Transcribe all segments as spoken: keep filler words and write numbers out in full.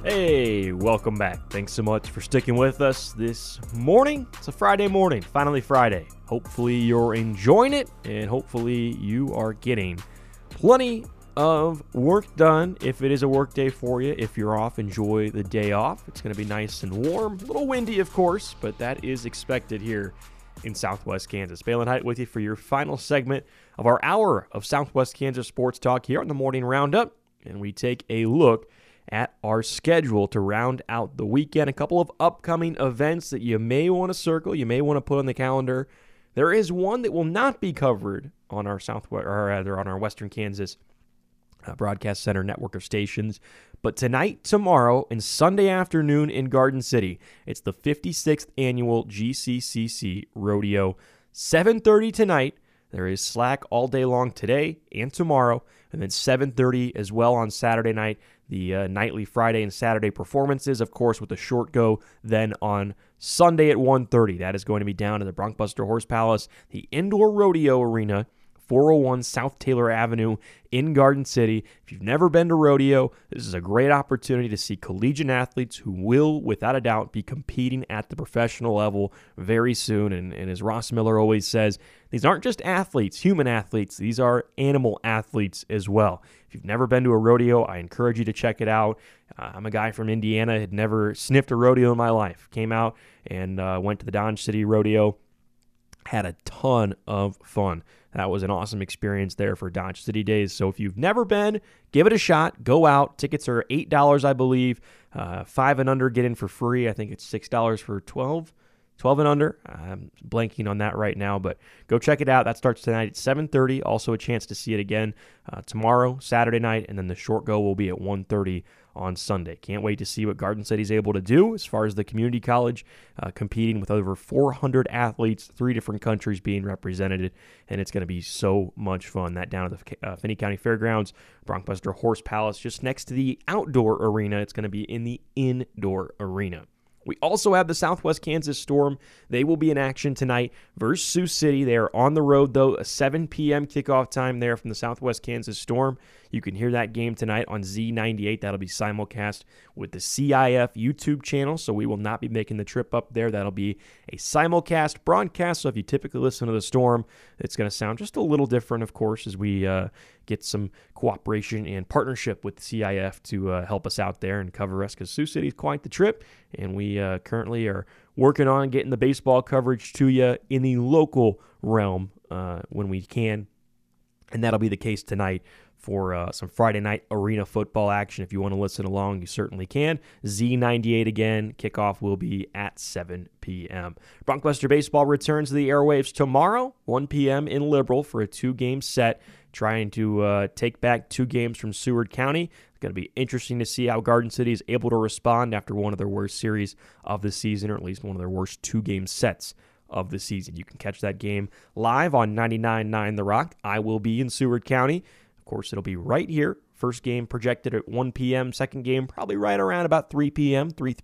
Hey, welcome back. Thanks so much for sticking with us this morning. It's a Friday morning, finally Friday. Hopefully you're enjoying it, and hopefully you are getting plenty of work done. If it is a work day for you, if you're off, enjoy the day off. It's going to be nice and warm, a little windy, of course, but that is expected here in Southwest Kansas. Balin Height with you for your final segment of our hour of Southwest Kansas sports talk here on the Morning Roundup, and we take a look at our schedule to round out the weekend. A couple of upcoming events that you may want to circle, you may want to put on the calendar. There is one that will not be covered on our Southwest, or rather on our Western Kansas uh, Broadcast Center network of stations. But tonight, tomorrow, and Sunday afternoon in Garden City, it's the fifty-sixth annual G C C C Rodeo. seven thirty tonight. There is slack all day long today and tomorrow, and then seven thirty as well on Saturday night. The uh, nightly Friday and Saturday performances, of course, with the short go then on Sunday at one thirty. That is going to be down at the Bronc-Buster Horse Palace, the Indoor Rodeo Arena, four oh one South Taylor Avenue in Garden City. If you've never been to rodeo, this is a great opportunity to see collegiate athletes who will, without a doubt, be competing at the professional level very soon. And, and as Ross Miller always says, these aren't just athletes, human athletes. These are animal athletes as well. If you've never been to a rodeo, I encourage you to check it out. Uh, I'm a guy from Indiana, had never sniffed a rodeo in my life. Came out and uh, went to the Dodge City Rodeo. Had a ton of fun. That was an awesome experience there for Dodge City Days. So if you've never been, give it a shot. Go out. Tickets are eight dollars, I believe. Uh, five and under get in for free. I think it's six dollars for twelve. twelve and under. I'm blanking on that right now, but go check it out. That starts tonight at seven thirty. Also a chance to see it again uh, tomorrow, Saturday night, and then the short go will be at one thirty on Sunday. Can't wait to see what Garden City's able to do as far as the community college, uh, competing with over four hundred athletes, three different countries being represented, and it's going to be so much fun. That down at the uh, Finney County Fairgrounds, Bronc-Buster Horse Palace, just next to the outdoor arena. It's going to be in the indoor arena. We also have the Southwest Kansas Storm. They will be in action tonight versus Sioux City. They are on the road, though, a seven p.m. kickoff time there from the Southwest Kansas Storm. You can hear that game tonight on Z ninety-eight. That'll be simulcast with the C I F YouTube channel, so we will not be making the trip up there. That'll be a simulcast broadcast, so if you typically listen to the Storm, it's going to sound just a little different, of course, as we uh, get some cooperation and partnership with C I F to uh, help us out there and cover us, because Sioux City is quite the trip, and we uh, currently are working on getting the baseball coverage to you in the local realm uh, when we can, and that'll be the case tonight for uh, some Friday night arena football action. If you want to listen along, you certainly can. Z ninety-eight again. Kickoff will be at seven p.m. Bronc-Buster Baseball returns to the airwaves tomorrow, one p.m. in Liberal for a two-game set, trying to uh, take back two games from Seward County. It's going to be interesting to see how Garden City is able to respond after one of their worst series of the season, or at least one of their worst two-game sets of the season. You can catch that game live on ninety-nine point nine The Rock. I will be in Seward County. Of course, it'll be right here. First game projected at one p.m. Second game probably right around about three p.m. three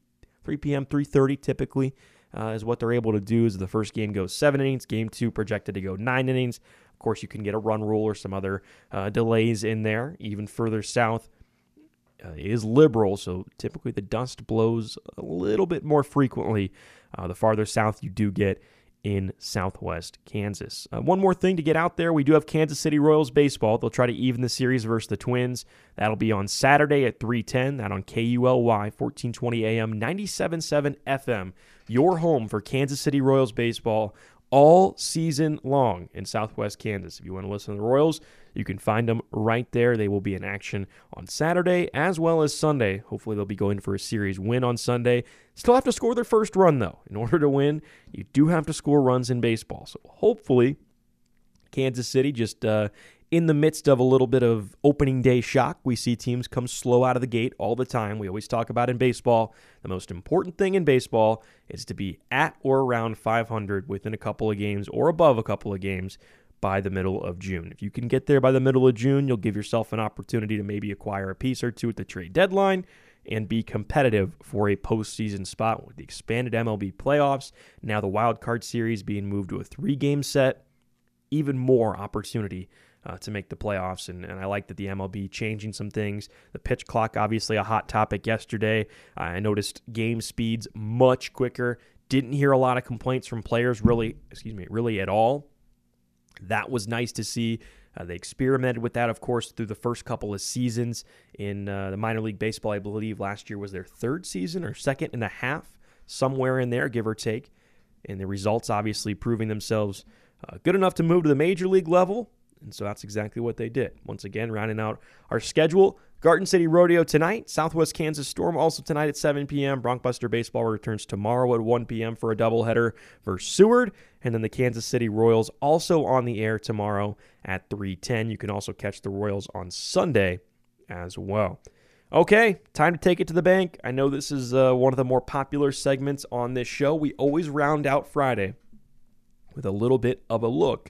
p.m., three thirty typically uh, is what they're able to do. As the first game goes seven innings. Game two projected to go nine innings. Of course, you can get a run rule or some other uh, delays in there. Even further south uh, is Liberal, so typically the dust blows a little bit more frequently. Uh, the farther south you do get in Southwest Kansas. Uh, one more thing to get out there. We do have Kansas City Royals baseball. They'll try to even the series versus the Twins. That'll be on Saturday at three ten. That on K U L Y, fourteen twenty A M, ninety-seven point seven F M. Your home for Kansas City Royals baseball all season long in Southwest Kansas. If you want to listen to the Royals, you can find them right there. They will be in action on Saturday as well as Sunday. Hopefully they'll be going for a series win on Sunday. Still have to score their first run, though. In order to win, you do have to score runs in baseball. So hopefully Kansas City just uh, in the midst of a little bit of opening day shock. We see teams come slow out of the gate all the time. We always talk about in baseball, the most important thing in baseball is to be at or around five hundred within a couple of games or above a couple of games by the middle of June. If you can get there by the middle of June, you'll give yourself an opportunity to maybe acquire a piece or two at the trade deadline and be competitive for a postseason spot with the expanded M L B playoffs. Now the wild card series being moved to a three-game set, even more opportunity uh, to make the playoffs, and, and I like that the M L B changing some things. The pitch clock, obviously a hot topic yesterday. I noticed game speeds much quicker. Didn't hear a lot of complaints from players really, excuse me, really at all. That was nice to see. Uh, they experimented with that, of course, through the first couple of seasons in uh, the minor league baseball. I believe last year was their third season or second and a half, somewhere in there, give or take. And the results obviously proving themselves uh, good enough to move to the major league level. And so that's exactly what they did. Once again, rounding out our schedule, Garden City Rodeo tonight, Southwest Kansas Storm also tonight at seven p.m. Bronkbuster Baseball returns tomorrow at one p.m. for a doubleheader versus Seward. And then the Kansas City Royals also on the air tomorrow at three ten. You can also catch the Royals on Sunday as well. Okay, time to take it to the bank. I know this is uh, one of the more popular segments on this show. We always round out Friday with a little bit of a look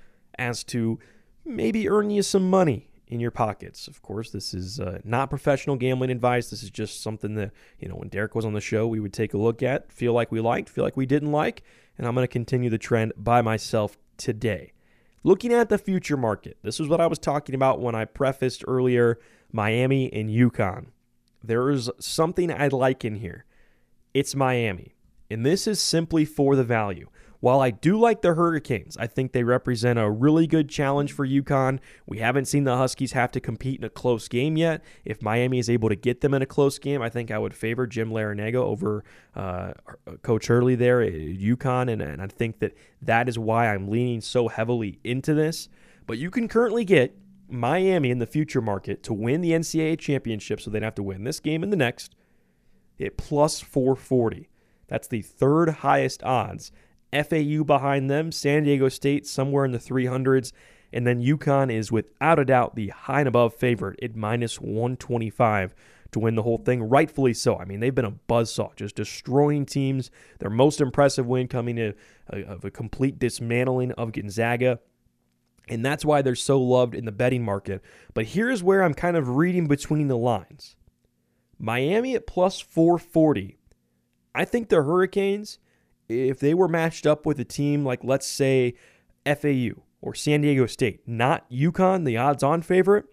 as to maybe earn you some money in your pockets. Of course, this is uh, not professional gambling advice. This is just something that, you know, when Derek was on the show, we would take a look at, feel like we liked, feel like we didn't like, and I'm going to continue the trend by myself today. Looking at the future market, this is what I was talking about when I prefaced earlier Miami and UConn. There is something I like in here. It's Miami, and this is simply for the value. While I do like the Hurricanes, I think they represent a really good challenge for UConn. We haven't seen the Huskies have to compete in a close game yet. If Miami is able to get them in a close game, I think I would favor Jim Larranaga over uh, Coach Hurley there at UConn, and, and I think that that is why I'm leaning so heavily into this. But you can currently get Miami in the future market to win the N C double A championship, so they'd have to win this game and the next, at plus four forty. That's the third highest odds. F A U behind them, San Diego State somewhere in the three hundreds, and then UConn is without a doubt the high and above favorite at minus one twenty-five to win the whole thing, rightfully so. I mean, they've been a buzzsaw, just destroying teams. Their most impressive win coming to a, of a complete dismantling of Gonzaga, and that's why they're so loved in the betting market. But here's where I'm kind of reading between the lines. Miami at plus four forty. I think the Hurricanes, if they were matched up with a team like, let's say, F A U or San Diego State, not UConn, the odds-on favorite,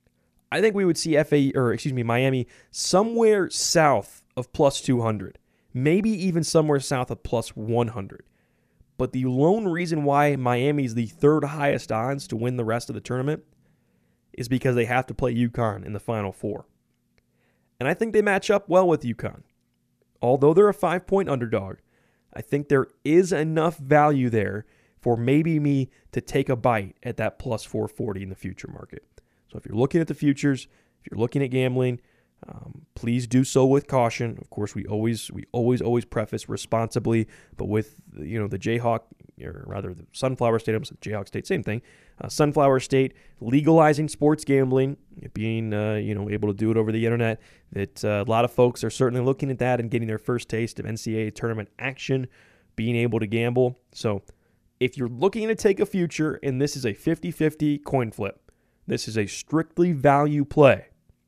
I think we would see F A U, or excuse me, Miami somewhere south of plus two hundred, maybe even somewhere south of plus one hundred. But the lone reason why Miami is the third highest odds to win the rest of the tournament is because they have to play UConn in the Final Four. And I think they match up well with UConn. Although they're a five-point underdog, I think there is enough value there for maybe me to take a bite at that plus four forty in the future market. So if you're looking at the futures, if you're looking at gambling, um, please do so with caution. Of course, we always we always always preface responsibly, but with you know the Jayhawk, or rather the Sunflower State, almost Jayhawk State, same thing. Uh, Sunflower State legalizing sports gambling, being uh, you know able to do it over the internet. That uh, a lot of folks are certainly looking at that and getting their first taste of N C double A tournament action, being able to gamble. So if you're looking to take a future, and this is a fifty-fifty coin flip, this is a strictly value play,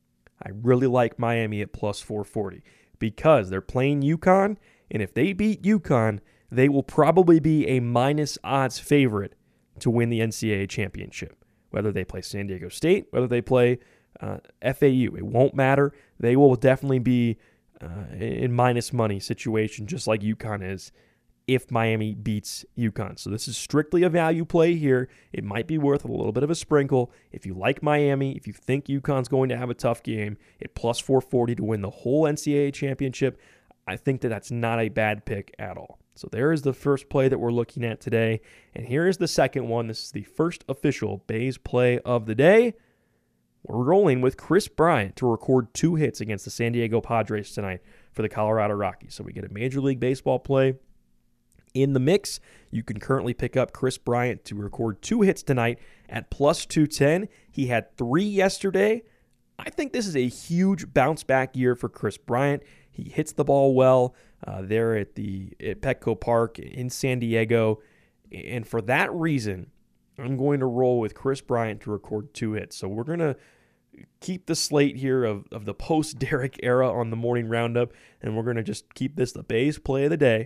I really like Miami at plus four forty because they're playing UConn, and if they beat UConn, they will probably be a minus odds favorite to win the N C double A championship. Whether they play San Diego State, whether they play uh, F A U, it won't matter. They will definitely be uh, in minus money situation, just like UConn is, if Miami beats UConn. So this is strictly a value play here. It might be worth a little bit of a sprinkle. If you like Miami, if you think UConn's going to have a tough game, at plus four forty to win the whole N C double A championship, I think that that's not a bad pick at all. So there is the first play that we're looking at today. And here is the second one. This is the first official Bays play of the day. We're rolling with Kris Bryant to record two hits against the San Diego Padres tonight for the Colorado Rockies. So we get a Major League Baseball play in the mix. You can currently pick up Kris Bryant to record two hits tonight at plus two ten. He had three yesterday. I think this is a huge bounce back year for Kris Bryant. He hits the ball well uh, there at the at Petco Park in San Diego. And for that reason, I'm going to roll with Kris Bryant to record two hits. So we're going to keep the slate here of, of the post-Derek era on the morning roundup, and we're going to just keep this the Bays play of the day.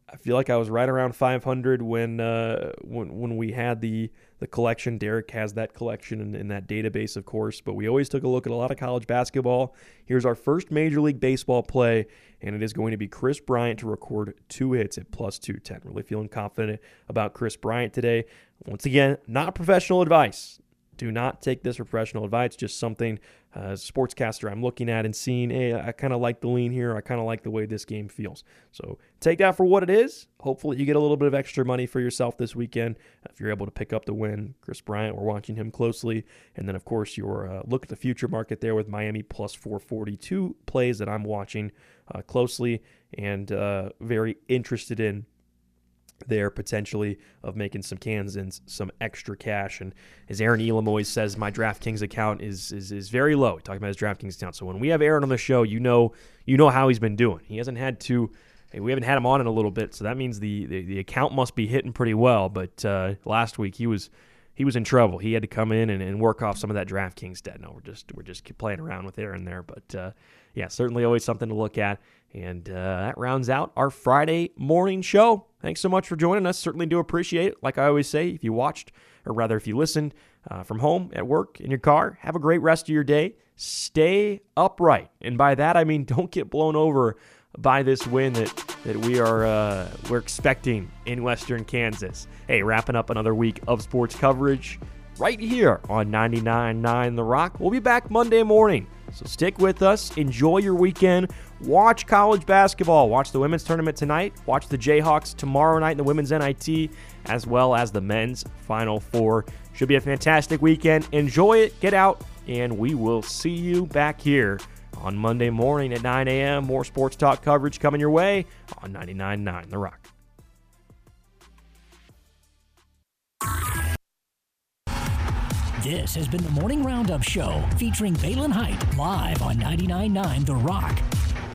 I feel like I was right around five hundred when uh, when when we had the the collection. Derek has that collection in, in that database, of course, but we always took a look at a lot of college basketball. Here's our first Major League Baseball play, and it is going to be Kris Bryant to record two hits at plus two ten. Really feeling confident about Kris Bryant today. Once again, not professional advice. Do not take this for professional advice, just something uh, as a sportscaster I'm looking at and seeing, hey, I kind of like the lean here. I kind of like the way this game feels. So take that for what it is. Hopefully you get a little bit of extra money for yourself this weekend if you're able to pick up the win. Kris Bryant, we're watching him closely. And then, of course, your uh, look at the future market there with Miami plus four forty-two plays that I'm watching uh, closely and uh, very interested in there potentially of making some cans and some extra cash. And as Aaron Elam always says, my DraftKings account is is is very low. Talking about his DraftKings account. So when we have Aaron on the show, you know you know how he's been doing. He hasn't had to. We haven't had him on in a little bit, so that means the the, the account must be hitting pretty well. But uh, last week he was he was in trouble. He had to come in and, and work off some of that DraftKings debt. No, we're just we're just playing around with Aaron there. But uh, yeah, certainly always something to look at. And uh, that rounds out our Friday morning show. Thanks so much for joining us. Certainly do appreciate it. Like I always say, if you watched, or rather if you listened uh, from home, at work, in your car, have a great rest of your day. Stay upright. And by that, I mean don't get blown over by this win that, that we are uh, we're expecting in Western Kansas. Hey, wrapping up another week of sports coverage right here on ninety-nine point nine The Rock. We'll be back Monday morning. So stick with us. Enjoy your weekend. Watch college basketball. Watch the women's tournament tonight. Watch the Jayhawks tomorrow night in the women's N I T, as well as the men's Final Four. Should be a fantastic weekend. Enjoy it. Get out. And we will see you back here on Monday morning at nine a.m. More sports talk coverage coming your way on ninety-nine point nine The Rock. This has been the Morning Roundup Show featuring Balin Height live on ninety-nine point nine The Rock.